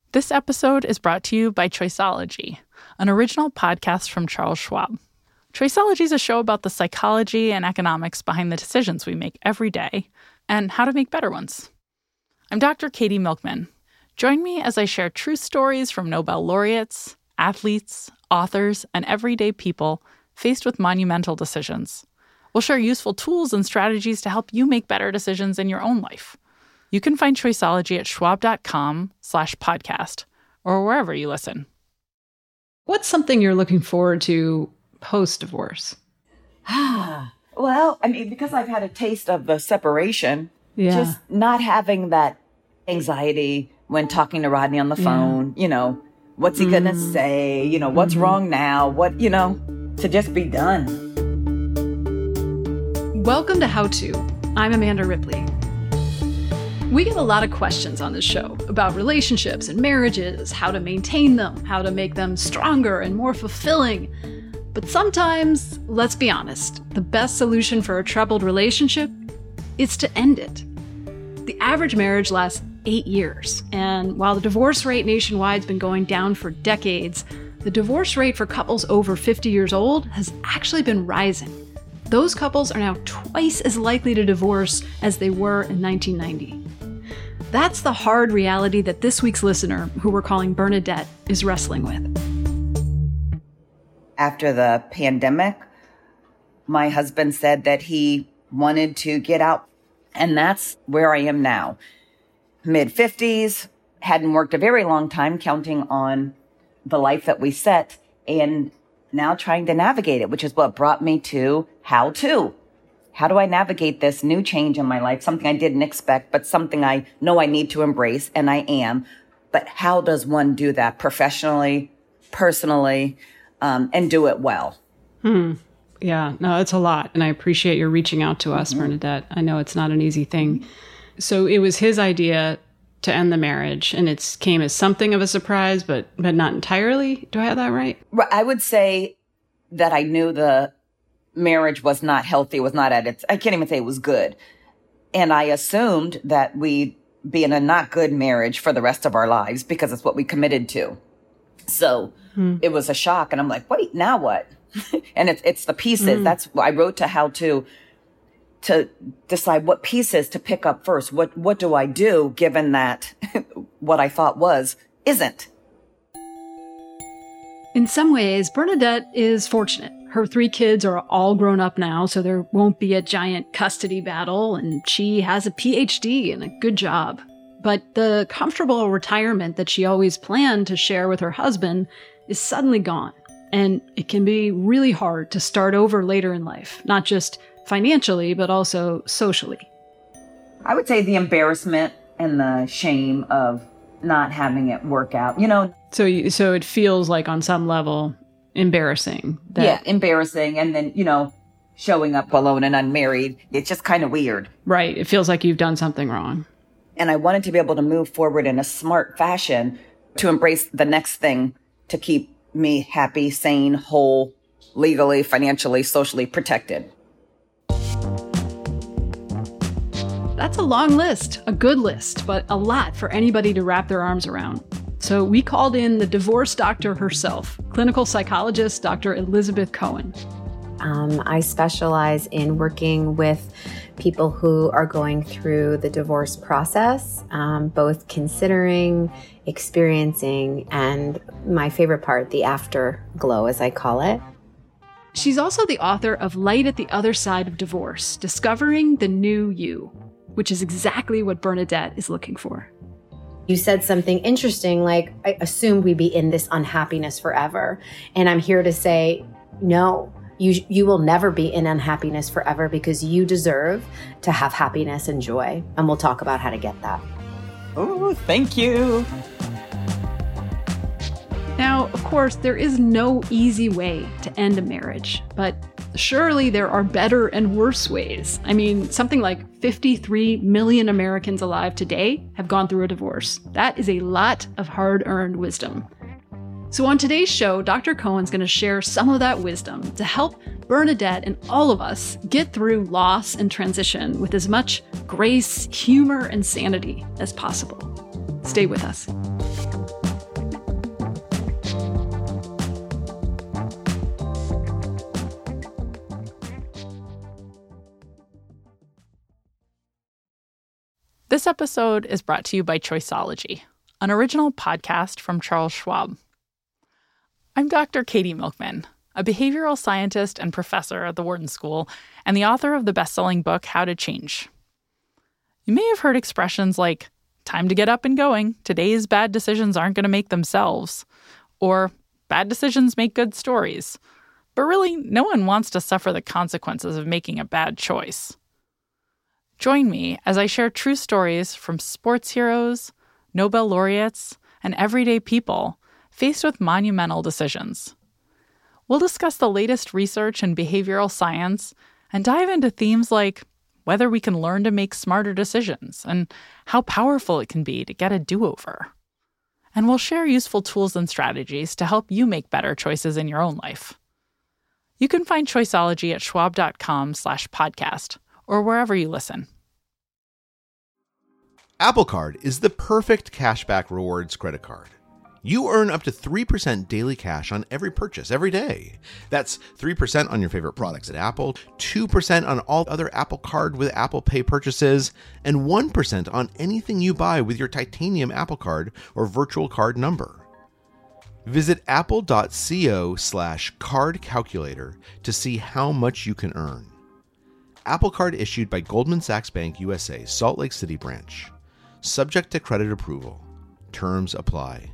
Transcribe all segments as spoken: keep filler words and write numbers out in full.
This episode is brought to you by Choiceology, an original podcast from Charles Schwab. Choiceology is a show about the psychology and economics behind the decisions we make every day and how to make better ones. I'm Doctor Katie Milkman. Join me as I share true stories from Nobel laureates, athletes, authors, and everyday people faced with monumental decisions. We'll share useful tools and strategies to help you make better decisions in your own life. You can find Choiceology at schwab.com slash podcast or wherever you listen. What's something you're looking forward to post-divorce? Well, I mean, because I've had a taste of the separation, Yeah. just not having that anxiety when talking to Rodney on the phone, you know, what's he going to say? You know, what's wrong now? What, you know, to just be done. Welcome to How To. I'm Amanda Ripley. We get a lot of questions on this show about relationships and marriages, how to maintain them, how to make them stronger and more fulfilling. But sometimes, let's be honest, the best solution for a troubled relationship is to end it. The average marriage lasts eight years, and while the divorce rate nationwide has been going down for decades, the divorce rate for couples over fifty years old has actually been rising. Those couples are now twice as likely to divorce as they were in nineteen ninety. That's the hard reality that this week's listener, who we're calling Bernadette, is wrestling with. After the pandemic, my husband said that he wanted to get out, and that's where I am now. mid-fifties, hadn't worked a very long time, counting on the life that we set, and now trying to navigate it, which is what brought me to How To. How do I navigate this new change in my life? Something I didn't expect, but something I know I need to embrace, and I am. But how does one do that professionally, personally, um, and do it well? Hmm. Yeah, no, it's a lot. And I appreciate your reaching out to us, mm-hmm. Bernadette. I know it's not an easy thing. So it was his idea to end the marriage, and it came as something of a surprise, but but not entirely. Do I have that right? I would say that I knew the marriage was not healthy, was not at its, I can't even say it was good. And I assumed that we'd be in a not good marriage for the rest of our lives because it's what we committed to. So hmm. it was a shock. And I'm like, wait, now what? And it's it's the pieces. Mm. That's I wrote to How To to decide what pieces to pick up first. What what do I do given that what I thought was isn't? In some ways, Bernadette is fortunate. Her three kids are all grown up now, so there won't be a giant custody battle, and she has a P H D and a good job. But the comfortable retirement that she always planned to share with her husband is suddenly gone. And it can be really hard to start over later in life, not just financially, but also socially. I would say the embarrassment and the shame of not having it work out, you know. So you, so it feels like on some level embarrassing. That- yeah, embarrassing. And then, you know, showing up alone and unmarried, it's just kind of weird. Right. It feels like you've done something wrong. And I wanted to be able to move forward in a smart fashion to embrace the next thing to keep me happy, sane, whole, legally, financially, socially protected. That's a long list, a good list, but a lot for anybody to wrap their arms around. So we called in the divorce doctor herself, clinical psychologist Doctor Elizabeth Cohen. Um, I specialize in working with people who are going through the divorce process, um, both considering, experiencing, and my favorite part, the afterglow, as I call it. She's also the author of Light at the Other Side of Divorce, Discovering the New You, which is exactly what Bernadette is looking for. You said something interesting, like, I assumed we'd be in this unhappiness forever. And I'm here to say, no. You you will never be in unhappiness forever because you deserve to have happiness and joy. And we'll talk about how to get that. Oh, thank you. Now, of course, there is no easy way to end a marriage, but surely there are better and worse ways. I mean, something like fifty-three million Americans alive today have gone through a divorce. That is a lot of hard-earned wisdom. So on today's show, Doctor Cohen's going to share some of that wisdom to help Bernadette and all of us get through loss and transition with as much grace, humor, and sanity as possible. Stay with us. This episode is brought to you by Choiceology, an original podcast from Charles Schwab. I'm Doctor Katie Milkman, a behavioral scientist and professor at the Wharton School, and the author of the best-selling book, How to Change. You may have heard expressions like, time to get up and going, today's bad decisions aren't going to make themselves, or bad decisions make good stories. But really, no one wants to suffer the consequences of making a bad choice. Join me as I share true stories from sports heroes, Nobel laureates, and everyday people faced with monumental decisions. We'll discuss the latest research in behavioral science and dive into themes like whether we can learn to make smarter decisions and how powerful it can be to get a do-over. And we'll share useful tools and strategies to help you make better choices in your own life. You can find Choiceology at schwab.com slash podcast or wherever you listen. Apple Card is the perfect cashback rewards credit card. You earn up to three percent daily cash on every purchase every day. That's three percent on your favorite products at Apple, two percent on all other Apple Card with Apple Pay purchases, and one percent on anything you buy with your titanium Apple Card or virtual card number. Visit apple.co slash card calculator to see how much you can earn. Apple Card issued by Goldman Sachs Bank U S A, Salt Lake City branch. Subject to credit approval. Terms apply.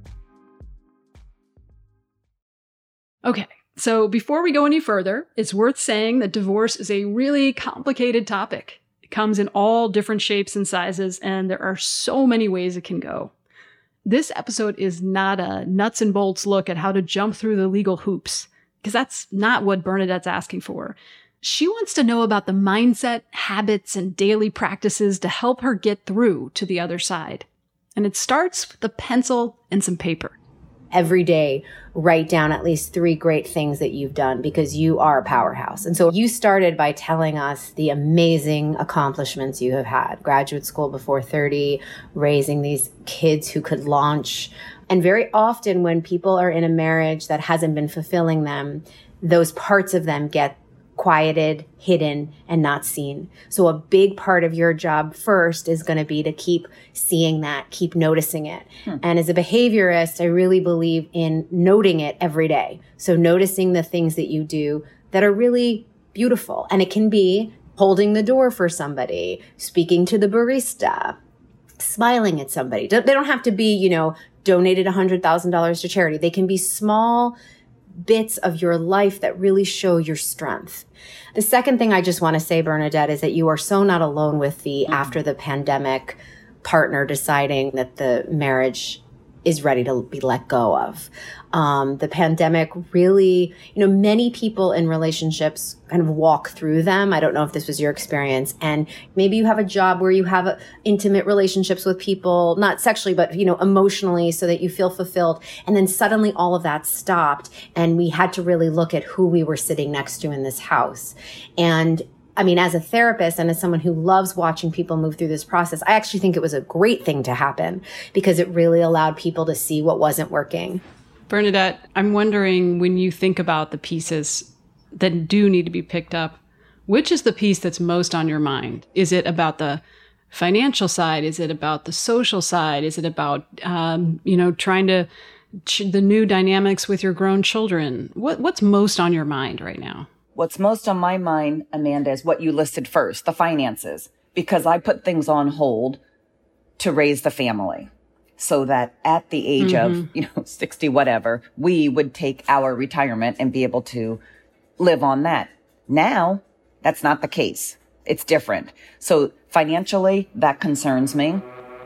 Okay, so before we go any further, it's worth saying that divorce is a really complicated topic. It comes in all different shapes and sizes, and there are so many ways it can go. This episode is not a nuts and bolts look at how to jump through the legal hoops, because that's not what Bernadette's asking for. She wants to know about the mindset, habits, and daily practices to help her get through to the other side. And it starts with a pencil and some paper. Every day, write down at least three great things that you've done because you are a powerhouse. And so you started by telling us the amazing accomplishments you have had. Graduate school before thirty, raising these kids who could launch. And very often when people are in a marriage that hasn't been fulfilling them, those parts of them get quieted, hidden, and not seen. So a big part of your job first is going to be to keep seeing that, keep noticing it. Hmm. And as a behaviorist, I really believe in noting it every day. So noticing the things that you do that are really beautiful. And it can be holding the door for somebody, speaking to the barista, smiling at somebody. They don't have to be, you know, donated one hundred thousand dollars to charity. They can be small bits of your life that really show your strength. The second thing I just want to say, Bernadette, is that you are so not alone with the mm-hmm. after the pandemic partner deciding that the marriage is ready to be let go of. Um, the pandemic really, you know, many people in relationships kind of walk through them. I don't know if this was your experience. And maybe you have a job where you have a, intimate relationships with people, not sexually, but, you know, emotionally, so that you feel fulfilled. And then suddenly all of that stopped. And we had to really look at who we were sitting next to in this house. And I mean, as a therapist and as someone who loves watching people move through this process, I actually think it was a great thing to happen because it really allowed people to see what wasn't working. Bernadette, I'm wondering, when you think about the pieces that do need to be picked up, which is the piece that's most on your mind? Is it about the financial side? Is it about the social side? Is it about, um, you know, trying to, ch- the new dynamics with your grown children? What, what's most on your mind right now? What's most on my mind, Amanda, is what you listed first, the finances, because I put things on hold to raise the family so that at the age mm-hmm. of, you know, sixty, whatever, we would take our retirement and be able to live on that. Now, that's not the case. It's different. So financially, that concerns me.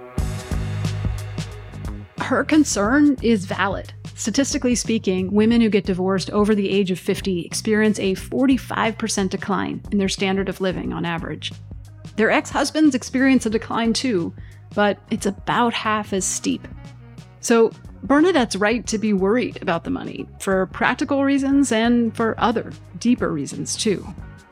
Her concern is valid. Statistically speaking, women who get divorced over the age of fifty experience a forty-five percent decline in their standard of living on average. Their ex-husbands experience a decline too, but it's about half as steep. So Bernadette's right to be worried about the money, for practical reasons and for other, deeper reasons too.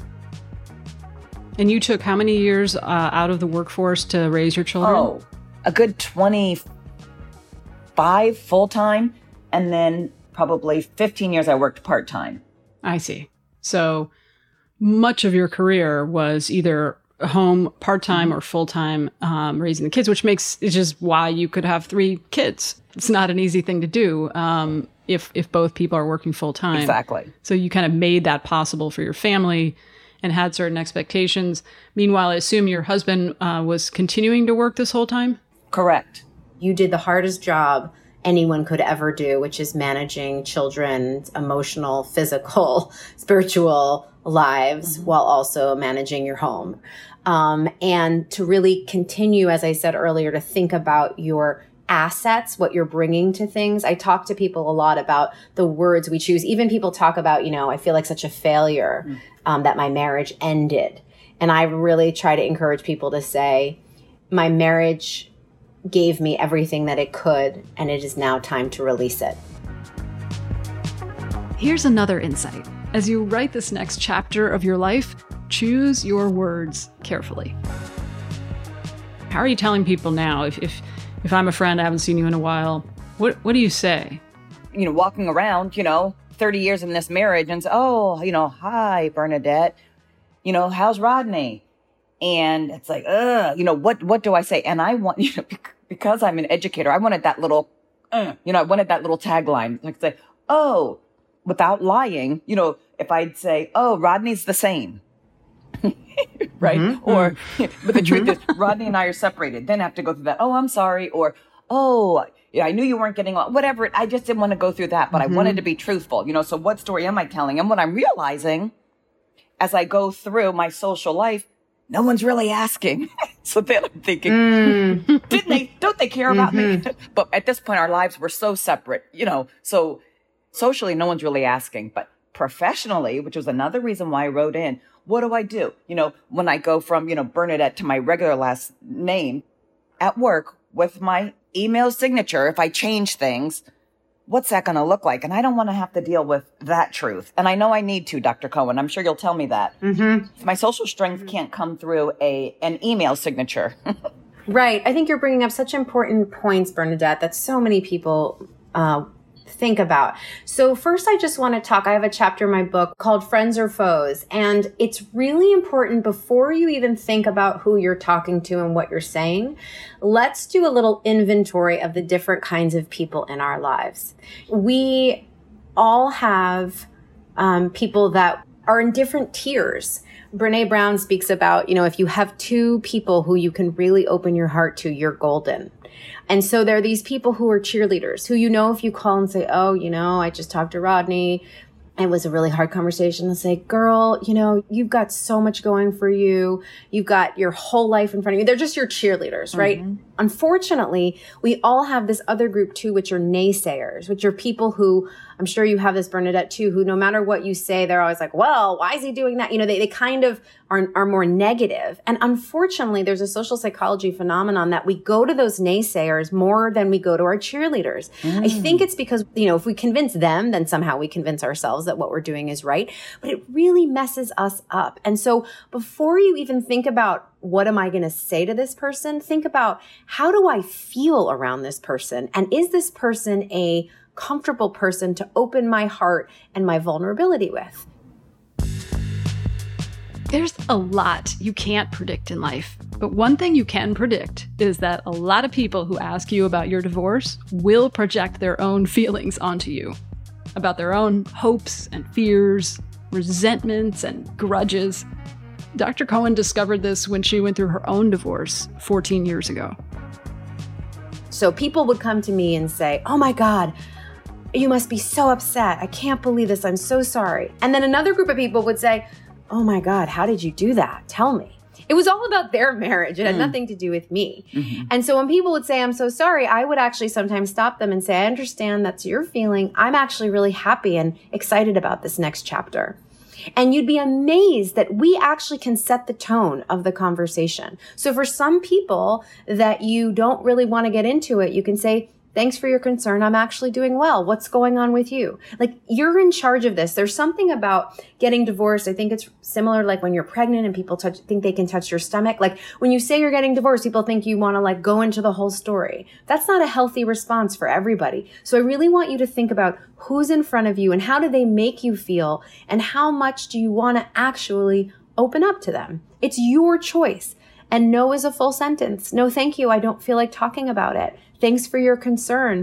And you took how many years uh, out of the workforce to raise your children? Oh, a good twenty-five full-time. And then probably fifteen years I worked part-time. I see. So much of your career was either home part-time or full-time um, raising the kids, which makes, it's just why you could have three kids. It's not an easy thing to do um, if if both people are working full-time. Exactly. So you kind of made that possible for your family and had certain expectations. Meanwhile, I assume your husband uh, was continuing to work this whole time? Correct. You did the hardest job anyone could ever do, which is managing children's emotional, physical, spiritual lives mm-hmm. while also managing your home. Um, and to really continue, as I said earlier, to think about your assets, what you're bringing to things. I talk to people a lot about the words we choose. Even people talk about, you know, I feel like such a failure mm-hmm. um, that my marriage ended. And I really try to encourage people to say, my marriage gave me everything that it could, and it is now time to release it. Here's another insight. As you write this next chapter of your life, choose your words carefully. How are you telling people now? If if, if I'm a friend, I haven't seen you in a while, what what do you say? You know, walking around, you know, thirty years in this marriage and say, oh, you know, hi, Bernadette. You know, how's Rodney? And it's like, ugh, you know, what, what do I say? And I want, you know, because I'm an educator, I wanted that little, uh, you know, I wanted that little tagline. Like say, oh, without lying, you know, if I'd say, oh, Rodney's the same, right? Mm-hmm. Or, but the truth is, Rodney and I are separated. Then I have to go through that. Oh, I'm sorry. Or, oh, yeah, I knew you weren't getting along. Whatever. I just didn't want to go through that, but mm-hmm. I wanted to be truthful. You know, so what story am I telling? And what I'm realizing as I go through my social life, no one's really asking. So then I'm thinking, mm. didn't they, don't they care about mm-hmm. me? But at this point, our lives were so separate, you know, so socially, no one's really asking. But professionally, which was another reason why I wrote in, what do I do? You know, when I go from, you know, Bernadette to my regular last name at work with my email signature, if I change things, what's that going to look like? And I don't want to have to deal with that truth. And I know I need to, Doctor Cohen. I'm sure you'll tell me that. Mm-hmm. My social strength can't come through a an email signature. Right. I think you're bringing up such important points, Bernadette, that so many people uh, think about. So first, I just want to talk. I have a chapter in my book called Friends or Foes. And it's really important before you even think about who you're talking to and what you're saying. Let's do a little inventory of the different kinds of people in our lives. We all have um, people that are in different tiers. Brene Brown speaks about, you know, if you have two people who you can really open your heart to, you're golden. And so there are these people who are cheerleaders who, you know, if you call and say, oh, you know, I just talked to Rodney. It was a really hard conversation. They'll say, girl, you know, you've got so much going for you. You've got your whole life in front of you. They're just your cheerleaders, right? Mm-hmm. Unfortunately, we all have this other group too, which are naysayers, which are people who, I'm sure you have this, Bernadette, too, who no matter what you say, they're always like, well, why is he doing that? You know, they, they kind of are, are more negative. And unfortunately, there's a social psychology phenomenon that we go to those naysayers more than we go to our cheerleaders. Mm. I think it's because, you know, if we convince them, then somehow we convince ourselves that what we're doing is right. But it really messes us up. And so before you even think about what am I going to say to this person, think about how do I feel around this person? And is this person a comfortable person to open my heart and my vulnerability with? There's a lot you can't predict in life, but one thing you can predict is that a lot of people who ask you about your divorce will project their own feelings onto you, about their own hopes and fears, resentments and grudges. Doctor Cohen discovered this when she went through her own divorce fourteen years ago. So people would come to me and say, oh my God, you must be so upset. I can't believe this. I'm so sorry. And then another group of people would say, oh my God, how did you do that? Tell me. It was all about their marriage. It had mm. nothing to do with me. Mm-hmm. And so when people would say, I'm so sorry, I would actually sometimes stop them and say, I understand that's your feeling. I'm actually really happy and excited about this next chapter. And you'd be amazed that we actually can set the tone of the conversation. So for some people that you don't really want to get into it, you can say, thanks for your concern. I'm actually doing well. What's going on with you? Like, you're in charge of this. There's something about getting divorced. I think it's similar like when you're pregnant and people touch, think they can touch your stomach. Like when you say you're getting divorced, people think you want to like go into the whole story. That's not a healthy response for everybody. So I really want you to think about who's in front of you and how do they make you feel and how much do you want to actually open up to them. It's your choice. And no is a full sentence. No, thank you. I don't feel like talking about it. Thanks for your concern.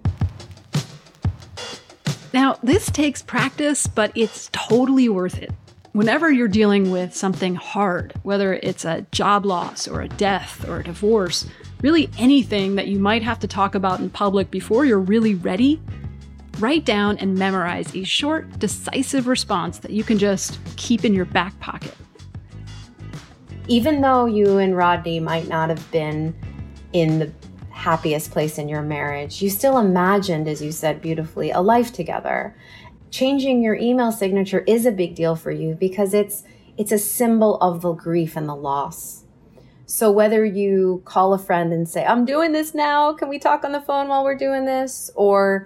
Now, this takes practice, but it's totally worth it. Whenever you're dealing with something hard, whether it's a job loss or a death or a divorce, really anything that you might have to talk about in public before you're really ready, write down and memorize a short, decisive response that you can just keep in your back pocket. Even though you and Rodney might not have been in the happiest place in your marriage, you still imagined, as you said beautifully, a life together. Changing your email signature is a big deal for you because it's it's a symbol of the grief and the loss. So whether you call a friend and say, I'm doing this now, can we talk on the phone while we're doing this? Or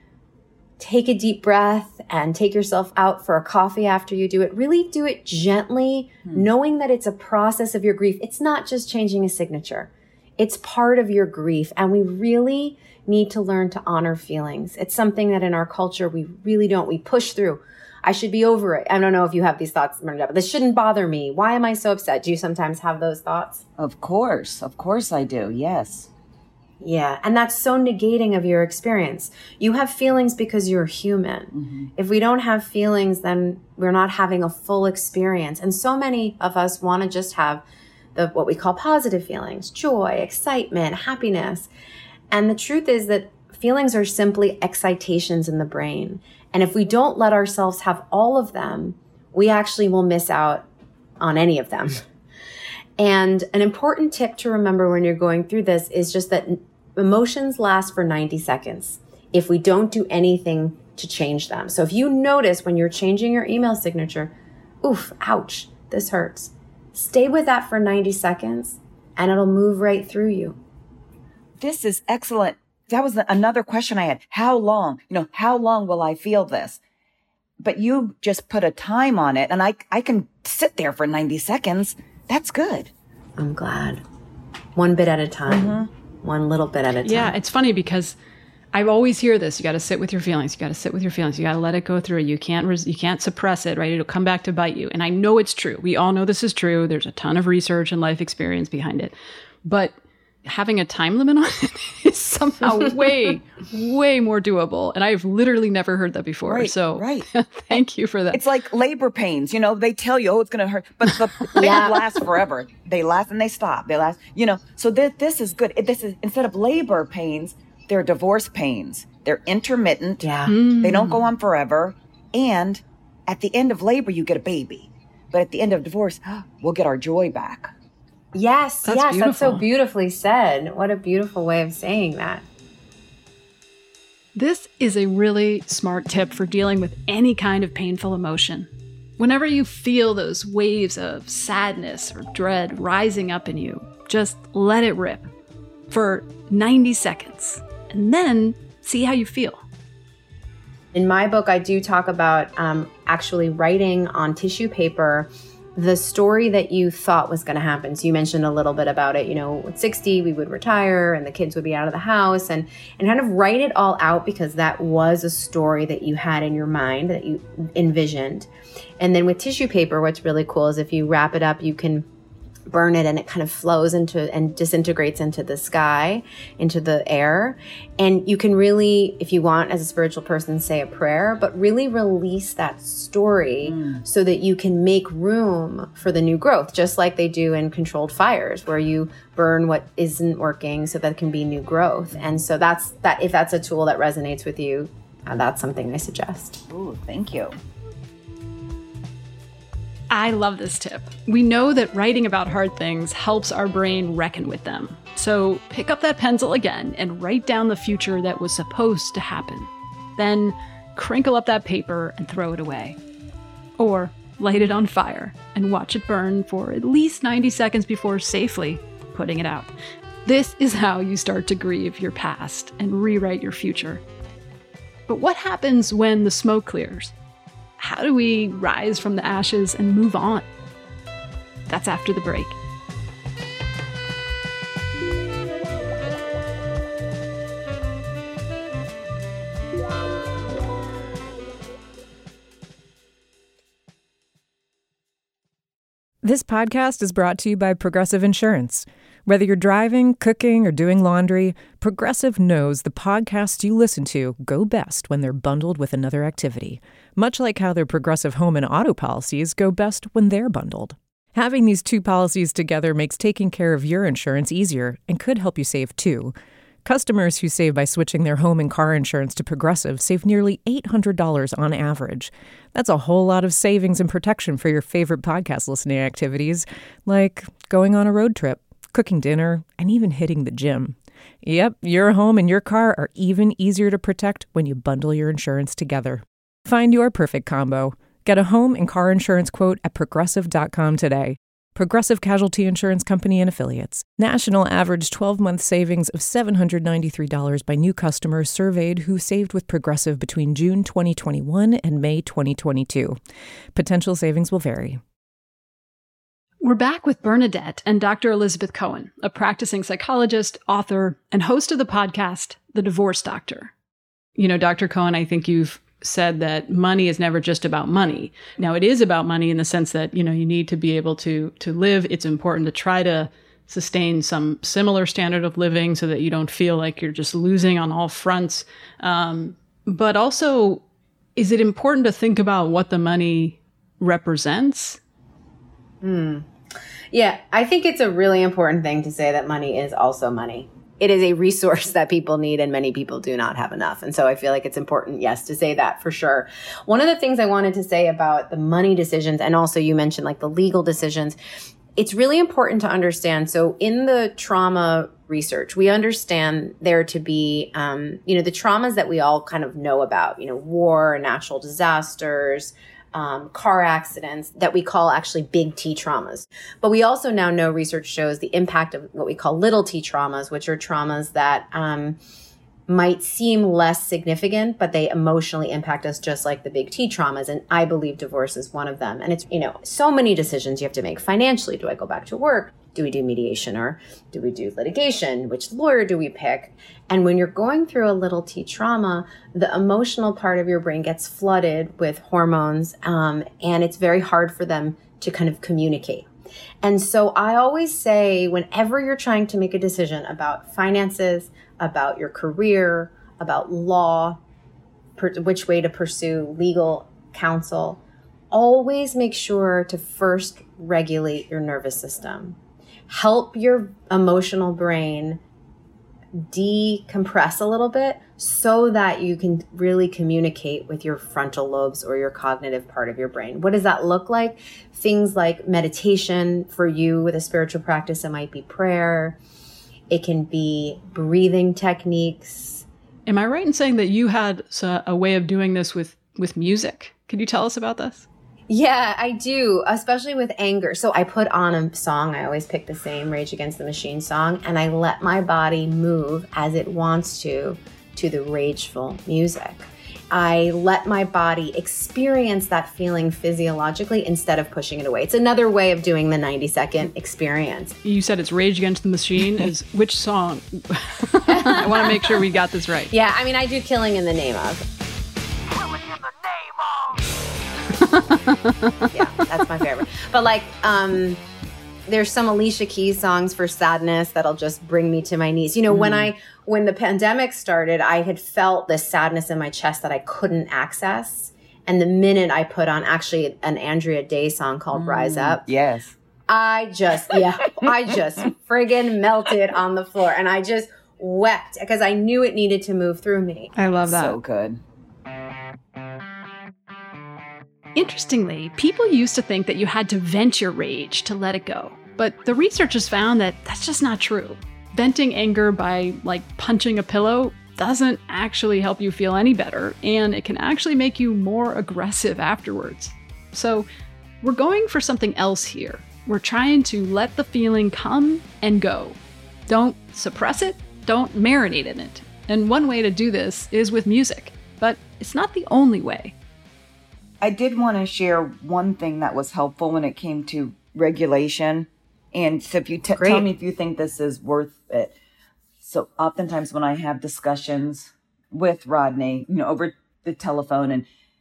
take a deep breath and take yourself out for a coffee after you do it. Really do it gently, hmm. knowing that it's a process of your grief. It's not just changing a signature. It's part of your grief. And we really need to learn to honor feelings. It's something that in our culture, we really don't. We push through. I should be over it. I don't know if you have these thoughts, but this shouldn't bother me. Why am I so upset? Do you sometimes have those thoughts? Of course. Of course I do. Yes. Yeah. And that's so negating of your experience. You have feelings because you're human. Mm-hmm. If we don't have feelings, then we're not having a full experience. And so many of us want to just have the what we call positive feelings, joy, excitement, happiness. And the truth is that feelings are simply excitations in the brain. And if we don't let ourselves have all of them, we actually will miss out on any of them. And an important tip to remember when you're going through this is just that emotions last for ninety seconds if we don't do anything to change them. So if you notice when you're changing your email signature, oof, ouch, this hurts, stay with that for ninety seconds and it'll move right through you. This is excellent. That was another question I had. How long, you know, how long will I feel this? But you just put a time on it and I, I can sit there for ninety seconds. That's good. I'm glad. One bit at a time. Mm-hmm. One little bit at a time. Yeah, it's funny because I always hear this. You got to sit with your feelings. You got to sit with your feelings. You got to let it go through. You can't res- you can't suppress it, right? It'll come back to bite you. And I know it's true. We all know this is true. There's a ton of research and life experience behind it. But having a time limit on it is somehow way, way more doable. And I've literally never heard that before. Right, so right. Thank you for that. It's like labor pains. You know, they tell you, oh, it's going to hurt. But the pains yeah. last forever. They last and they stop. They last, you know. So th- this is good. This is, instead of labor pains, they're divorce pains. They're intermittent. Yeah. Mm. They don't go on forever. And at the end of labor, you get a baby. But at the end of divorce, we'll get our joy back. Yes, that's yes, beautiful. That's so beautifully said. What a beautiful way of saying that. This is a really smart tip for dealing with any kind of painful emotion. Whenever you feel those waves of sadness or dread rising up in you, just let it rip for ninety seconds and then see how you feel. In my book, I do talk about um, actually writing on tissue paper the story that you thought was going to happen. So you mentioned a little bit about it, you know, at sixty, we would retire and the kids would be out of the house and, and kind of write it all out because that was a story that you had in your mind that you envisioned. And then with tissue paper, what's really cool is if you wrap it up, you can burn it and it kind of flows into and disintegrates into the sky, into the air. And you can really, if you want, as a spiritual person, say a prayer, but really release that story mm. so that you can make room for the new growth, just like they do in controlled fires, where you burn what isn't working so that can be new growth. And so that's that. If that's a tool that resonates with you, uh, that's something I suggest. Ooh, thank you. I love this tip. We know that writing about hard things helps our brain reckon with them. So pick up that pencil again and write down the future that was supposed to happen. Then crinkle up that paper and throw it away. Or light it on fire and watch it burn for at least ninety seconds before safely putting it out. This is how you start to grieve your past and rewrite your future. But what happens when the smoke clears? How do we rise from the ashes and move on? That's after the break. This podcast is brought to you by Progressive Insurance. Whether you're driving, cooking, or doing laundry, Progressive knows the podcasts you listen to go best when they're bundled with another activity, much like how their Progressive home and auto policies go best when they're bundled. Having these two policies together makes taking care of your insurance easier and could help you save too. Customers who save by switching their home and car insurance to Progressive save nearly eight hundred dollars on average. That's a whole lot of savings and protection for your favorite podcast listening activities, like going on a road trip, cooking dinner, and even hitting the gym. Yep, your home and your car are even easier to protect when you bundle your insurance together. Find your perfect combo. Get a home and car insurance quote at progressive dot com today. Progressive Casualty Insurance Company and Affiliates. National average twelve-month savings of seven hundred ninety-three dollars by new customers surveyed who saved with Progressive between June twenty twenty-one and May twenty twenty-two. Potential savings will vary. We're back with Bernadette and Doctor Elizabeth Cohen, a practicing psychologist, author, and host of the podcast, The Divorce Doctor. You know, Doctor Cohen, I think you've said that money is never just about money. Now, it is about money in the sense that, you know, you need to be able to to live. It's important to try to sustain some similar standard of living so that you don't feel like you're just losing on all fronts. Um, but also, is it important to think about what the money represents? Hmm. Yeah, I think it's a really important thing to say that money is also money. It is a resource that people need and many people do not have enough. And so I feel like it's important, yes, to say that for sure. One of the things I wanted to say about the money decisions, and also you mentioned like the legal decisions, it's really important to understand. So in the trauma research, we understand there to be, um, you know, the traumas that we all kind of know about, you know, war, natural disasters, Um, car accidents that we call actually big T traumas. But we also now know research shows the impact of what we call little T traumas, which are traumas that um, might seem less significant, but they emotionally impact us just like the big T traumas. And I believe divorce is one of them. And it's, you know, so many decisions you have to make financially. Do I go back to work? Do we do mediation or do we do litigation? Which lawyer do we pick? And when you're going through a little T trauma, the emotional part of your brain gets flooded with hormones, um, and it's very hard for them to kind of communicate. And so I always say, whenever you're trying to make a decision about finances, about your career, about law, per- which way to pursue legal counsel, always make sure to first regulate your nervous system. Help your emotional brain decompress a little bit so that you can really communicate with your frontal lobes or your cognitive part of your brain. What does that look like? Things like meditation. For you with a spiritual practice, it might be prayer. It can be breathing techniques. Am I right in saying that you had a way of doing this with, with music? Could you tell us about this? Yeah, I do, especially with anger. So I put on a song. I always pick the same Rage Against the Machine song, and I let my body move as it wants to, to the rageful music. I let my body experience that feeling physiologically instead of pushing it away. It's another way of doing the ninety second experience. You said it's Rage Against the Machine. Is which song? I want to make sure we got this right. Yeah, I mean, I do Killing in the Name of. Yeah, that's my favorite. But like, um, there's some Alicia Keys songs for sadness that'll just bring me to my knees. You know, mm. when I, when the pandemic started, I had felt this sadness in my chest that I couldn't access. And the minute I put on actually an Andrea Day song called mm. Rise Up. Yes. I just, yeah, I just friggin' melted on the floor. And I just wept because I knew it needed to move through me. I love that. So good. Interestingly, people used to think that you had to vent your rage to let it go. But the researchers found that that's just not true. Venting anger by, like, punching a pillow doesn't actually help you feel any better, and it can actually make you more aggressive afterwards. So we're going for something else here. We're trying to let the feeling come and go. Don't suppress it, don't marinate in it. And one way to do this is with music, but it's not the only way. I did want to share one thing that was helpful when it came to regulation. And so if you t- tell me if you think this is worth it. So oftentimes when I have discussions with Rodney, you know, over the telephone, and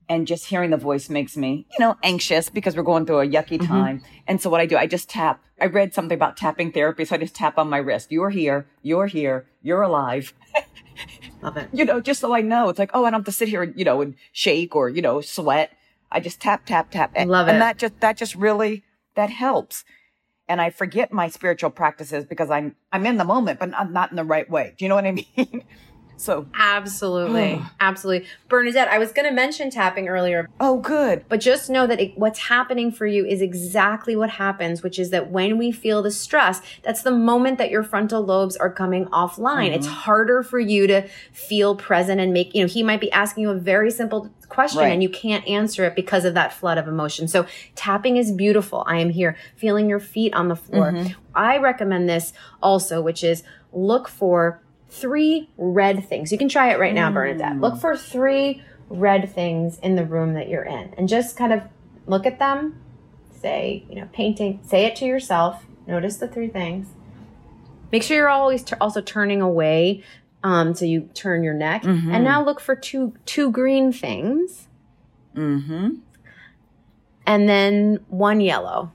And just hearing the voice makes me, you know, anxious because we're going through a yucky time. Mm-hmm. And so what I do, I just tap. I read something about tapping therapy, so I just tap on my wrist. You're here. You're here. You're alive. Love it. You know, just so I know. It's like, oh, I don't have to sit here and, you know, and shake or, you know, sweat. I just tap, tap, tap. And, Love it. And that just, that just really, that helps. And I forget my spiritual practices because I'm, I'm in the moment, but I'm not in the right way. Do you know what I mean? So absolutely, absolutely. Bernadette, I was going to mention tapping earlier. Oh, good. But just know that it, what's happening for you is exactly what happens, which is that when we feel the stress, that's the moment that your frontal lobes are coming offline. Mm-hmm. It's harder for you to feel present and make, you know, he might be asking you a very simple question right. and you can't answer it because of that flood of emotion. So tapping is beautiful. I am here feeling your feet on the floor. Mm-hmm. I recommend this also, which is look for three red things. You can try it right now, Bernadette. Look for three red things in the room that you're in and just kind of look at them. Say, you know, painting, say it to yourself. Notice the three things. Make sure you're always t- also turning away um, so you turn your neck. Mm-hmm. And now look for two two green things. Mm-hmm. And then one yellow.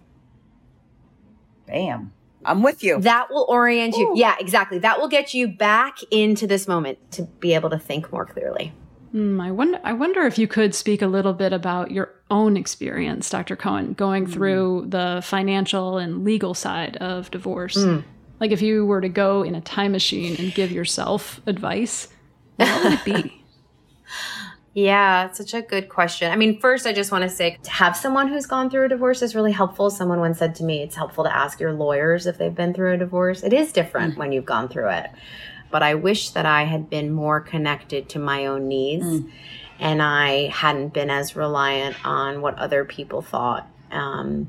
Bam. I'm with you. That will orient you. Ooh. Yeah, exactly. That will get you back into this moment to be able to think more clearly. Mm, I wonder I wonder if you could speak a little bit about your own experience, Doctor Cohen, going mm. through the financial and legal side of divorce. Mm. Like if you were to go in a time machine and give yourself advice, what would it be? Yeah, it's such a good question. I mean, first, I just want to say to have someone who's gone through a divorce is really helpful. Someone once said to me, it's helpful to ask your lawyers if they've been through a divorce. It is different mm. when you've gone through it. But I wish that I had been more connected to my own needs mm. and I hadn't been as reliant on what other people thought. Um,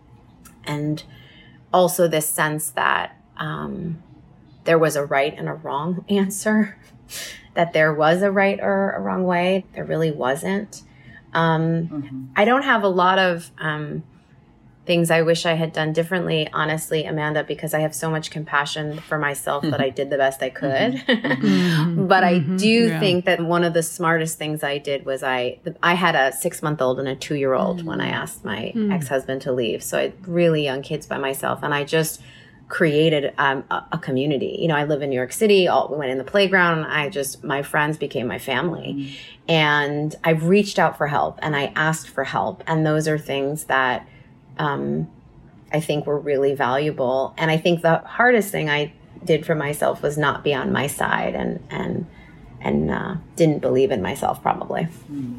and also this sense that um, there was a right and a wrong answer. That there was a right or a wrong way. There really wasn't. Um, mm-hmm. I don't have a lot of um, things I wish I had done differently, honestly, Amanda, because I have so much compassion for myself mm-hmm. that I did the best I could. Mm-hmm. But I do yeah. think that one of the smartest things I did was I I had a six-month-old and a two-year-old mm-hmm. when I asked my mm-hmm. ex-husband to leave. So I had really young kids by myself. And I just created um, a, a community. You know, I live in New York City. All, we went in the playground. And I just, my friends became my family. Mm-hmm. And I reached out for help and I asked for help. And those are things that um, I think were really valuable. And I think the hardest thing I did for myself was not be on my side and, and, and uh, didn't believe in myself probably.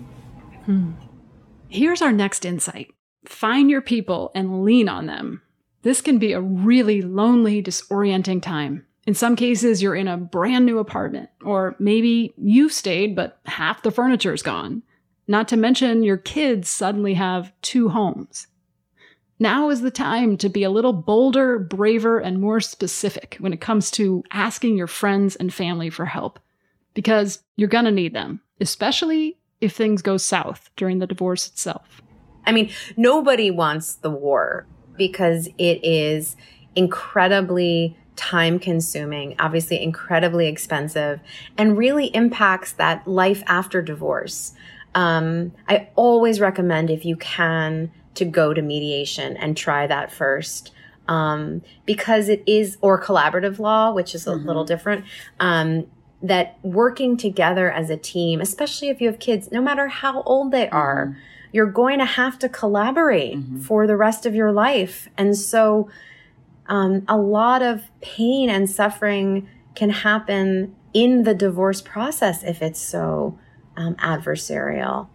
Hmm. Here's our next insight. Find your people and lean on them. This can be a really lonely, disorienting time. In some cases, you're in a brand new apartment, or maybe you've stayed, but half the furniture is gone. Not to mention your kids suddenly have two homes. Now is the time to be a little bolder, braver, and more specific when it comes to asking your friends and family for help. Because you're gonna need them, especially if things go south during the divorce itself. I mean, nobody wants the war, because it is incredibly time-consuming, obviously incredibly expensive, and really impacts that life after divorce. Um, I always recommend, if you can, to go to mediation and try that first, um, because it is, or collaborative law, which is a mm-hmm. little different, um, that working together as a team, especially if you have kids, no matter how old they are, mm-hmm. you're going to have to collaborate mm-hmm. for the rest of your life. And so um, a lot of pain and suffering can happen in the divorce process if it's so um, adversarial.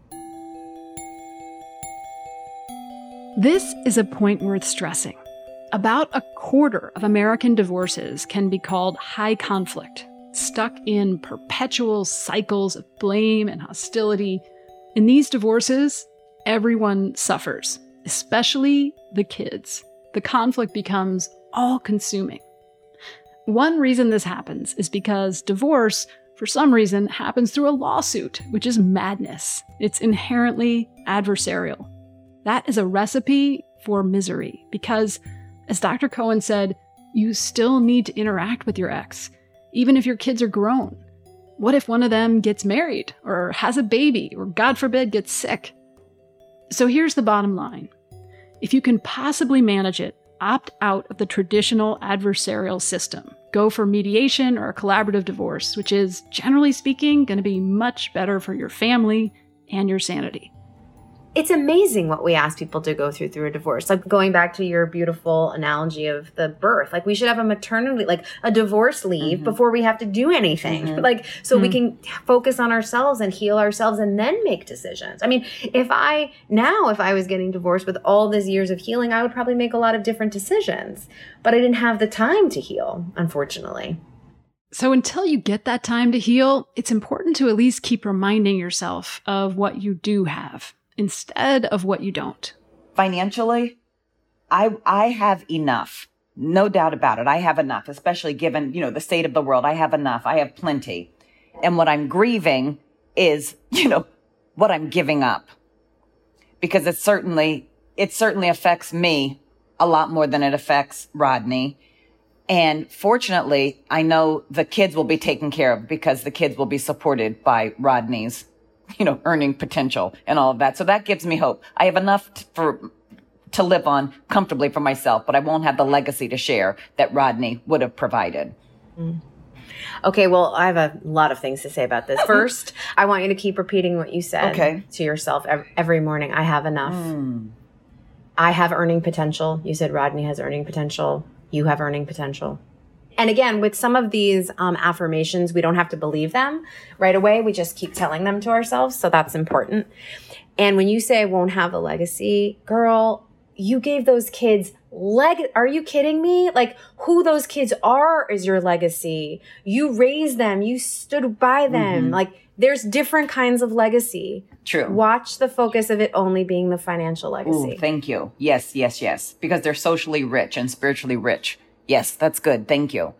This is a point worth stressing. About a quarter of American divorces can be called high conflict, stuck in perpetual cycles of blame and hostility. In these divorces, everyone suffers, especially the kids. The conflict becomes all-consuming. One reason this happens is because divorce, for some reason, happens through a lawsuit, which is madness. It's inherently adversarial. That is a recipe for misery because, as Doctor Cohen said, you still need to interact with your ex, even if your kids are grown. What if one of them gets married or has a baby or, God forbid, gets sick? So here's the bottom line. If you can possibly manage it, opt out of the traditional adversarial system. Go for mediation or a collaborative divorce, which is, generally speaking, going to be much better for your family and your sanity. It's amazing what we ask people to go through through a divorce. Like going back to your beautiful analogy of the birth, like we should have a maternity, like a divorce leave mm-hmm. before we have to do anything. Mm-hmm. Like, so mm-hmm. we can focus on ourselves and heal ourselves and then make decisions. I mean, if I, now, if I was getting divorced with all these years of healing, I would probably make a lot of different decisions, but I didn't have the time to heal, unfortunately. So until you get that time to heal, it's important to at least keep reminding yourself of what you do have, instead of what you don't. Financially, I I have enough. No doubt about it. I have enough, especially given, you know, the state of the world. I have enough. I have plenty. And what I'm grieving is, you know, what I'm giving up. Because it certainly, it certainly affects me a lot more than it affects Rodney. And fortunately, I know the kids will be taken care of because the kids will be supported by Rodney's, you know, earning potential and all of that. So that gives me hope. I have enough t- for to live on comfortably for myself, but I won't have the legacy to share that Rodney would have provided. Mm. Okay, well, I have a lot of things to say about this. First, I want you to keep repeating what you said okay. to yourself every morning. I have enough. Mm. I have earning potential. You said Rodney has earning potential. You have earning potential. And again, with some of these um, affirmations, we don't have to believe them right away. We just keep telling them to ourselves. So that's important. And when you say I won't have a legacy, girl, you gave those kids leg. Are you kidding me? Like who those kids are is your legacy. You raised them. You stood by them. Mm-hmm. Like there's different kinds of legacy. True. Watch the focus of it only being the financial legacy. Ooh, thank you. Yes, yes, yes. Because they're socially rich and spiritually rich. Yes, that's good. Thank you.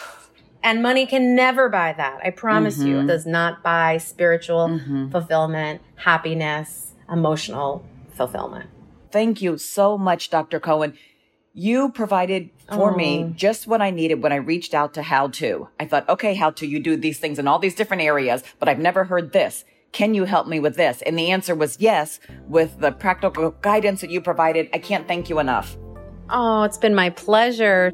And money can never buy that. I promise mm-hmm. you. It does not buy spiritual mm-hmm. fulfillment, happiness, emotional fulfillment. Thank you so much, Doctor Cohen. You provided for oh. me just what I needed when I reached out to How To. I thought, okay, How To, you do these things in all these different areas, but I've never heard this. Can you help me with this? And the answer was yes. With the practical guidance that you provided, I can't thank you enough. Oh, it's been my pleasure.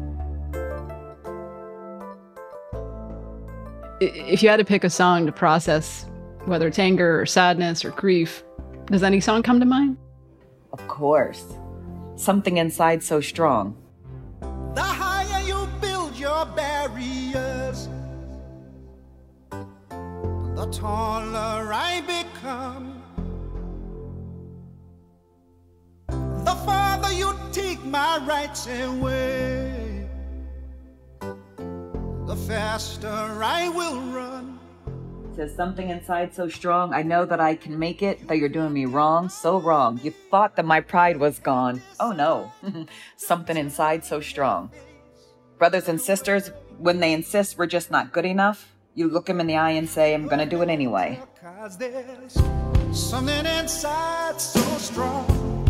If you had to pick a song to process, whether it's anger or sadness or grief, does any song come to mind? Of course. Something Inside So Strong. The higher you build your barriers, the taller I become. The farther you take my rights away, the faster I will run. It says something inside so strong. I know that I can make it, though you're doing me wrong, so wrong. You thought that my pride was gone. Oh no. Something inside so strong. Brothers and sisters, when they insist we're just not good enough, you look them in the eye and say, I'm gonna do it anyway. 'Cause there's something inside so strong.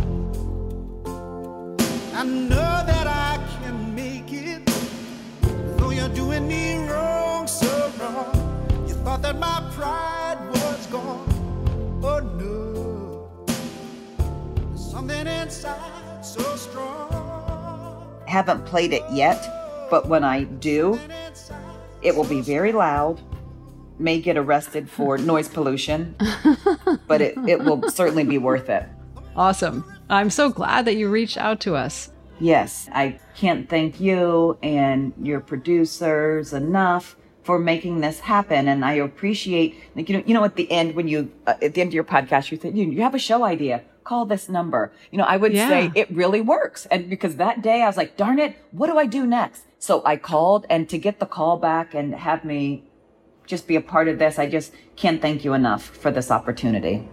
I know that I can make it, though you're doing me wrong, so wrong. You thought that my pride was gone. Oh no, there's something inside so strong. Haven't played it yet, but when I do, it will be very loud. May get arrested for noise pollution, but it, it will certainly be worth it. Awesome. I'm so glad that you reached out to us. Yes, I can't thank you and your producers enough for making this happen. And I appreciate, like, you know, you know, at the end, when you, uh, at the end of your podcast, you said, you, you have a show idea, call this number. You know, I would yeah. say it really works. And because that day I was like, darn it, what do I do next? So I called, and to get the call back and have me just be a part of this, I just can't thank you enough for this opportunity.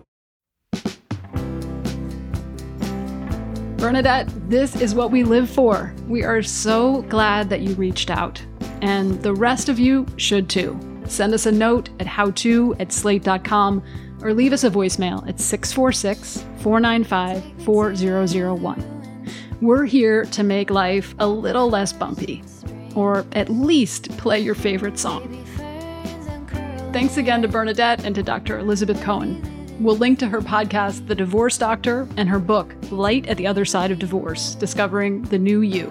Bernadette, this is what we live for. We are so glad that you reached out. And the rest of you should too. Send us a note at howto at slate dot com or leave us a voicemail at six four six, four nine five, four zero zero one. We're here to make life a little less bumpy, or at least play your favorite song. Thanks again to Bernadette and to Doctor Elizabeth Cohen. We'll link to her podcast, The Divorce Doctor, and her book, Light at the Other Side of Divorce, Discovering the New You.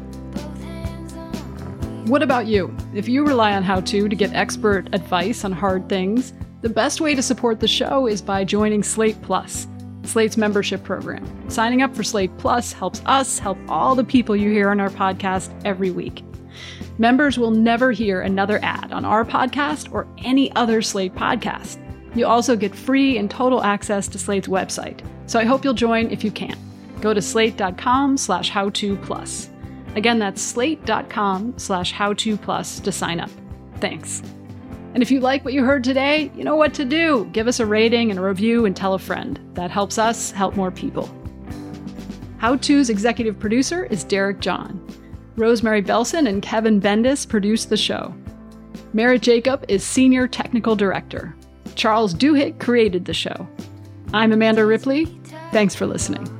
What about you? If you rely on How To to get expert advice on hard things, the best way to support the show is by joining Slate Plus, Slate's membership program. Signing up for Slate Plus helps us help all the people you hear on our podcast every week. Members will never hear another ad on our podcast or any other Slate podcast. You also get free and total access to Slate's website, so I hope you'll join if you can. Go to slate.com slash howtoplus. Again, that's slate.com slash howtoplus to sign up. Thanks. And if you like what you heard today, you know what to do. Give us a rating and a review and tell a friend. That helps us help more people. How To's executive producer is Derek John. Rosemary Belson and Kevin Bendis produce the show. Merritt Jacob is senior technical director. Charles Duhigg created the show. I'm Amanda Ripley. Thanks for listening.